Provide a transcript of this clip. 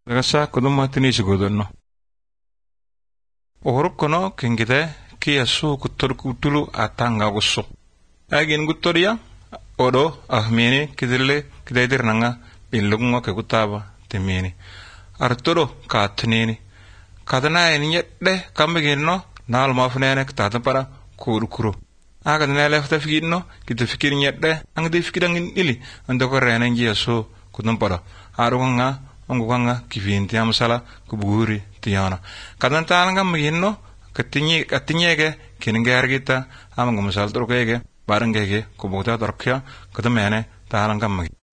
Rasa kuduma tini sigodonno. Ohorokkono kengide ki yasu kuttor kutulu atanga gusso. Agin guttoriya odo ahmini kidille kidaidir nanga billugungo ke gutaba temini. Artoro katnini. Kadana enyette kambeginno naal mafnene ktata para kurukuru. Aga dana lefta figinno kita fikir nyette ang de fikirangin ili andoko rena yasu kudum para. Arunga ongwanga kivinti amsala kuburi tiana kadan tananga mginno katinyege kiningergita amangumsal turkege barangege kubota dorkya kadamene talanga magi